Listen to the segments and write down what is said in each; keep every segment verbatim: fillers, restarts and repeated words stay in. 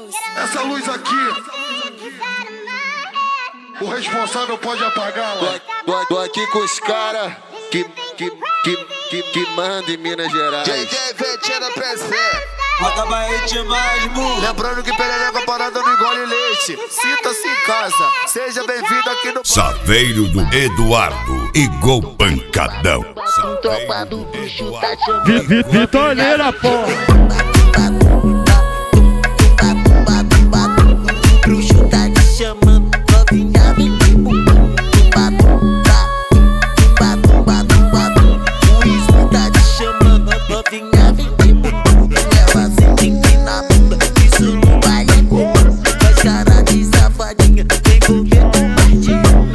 Essa luz aqui, o responsável pode apagá-la. Tô, tô, tô aqui com os caras que, que, que, que, que mandam em Minas Gerais. J J Vetina P C. Roda Bahia mais, mu. Lembrando que perereca parada não engole leite. Sinta-se em casa, seja bem-vindo aqui no Saveiro do Eduardo, igual pancadão. Tropa do bicho tá chamando. Vitoneira, porra. Bruxo tá te chamando, novinha vem de bumbum. O Ismo tá te chamando, novinha vem de bumbum. Ela se tem na bunda, isso não vai é comum. Faz cara de safadinha, vem comer com martinho.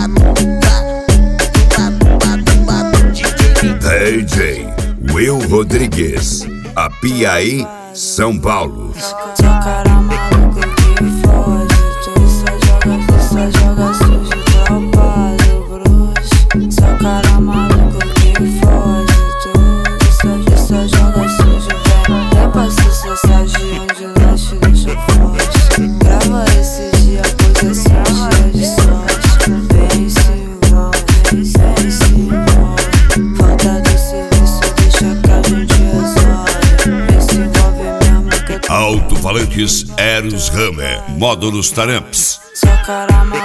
D J Will Rodrigues, Apiaí, São Paulo. Seu cara maluco que foge, tu só joga, tu só joga sujo, tropa do bruxo. Seu cara maluco que foge, tu só, tu só joga sujo, velho. Até passa sociagem de lanche, deixa forte. Grava esse dia, pois esse é um dia de sorte. Vem se envolve, vem se envolve. Falta do serviço, deixa que a gente resolve. Vem se envolve mesmo que Alto-falantes Eros Hammer, módulos Taramps. Seu cara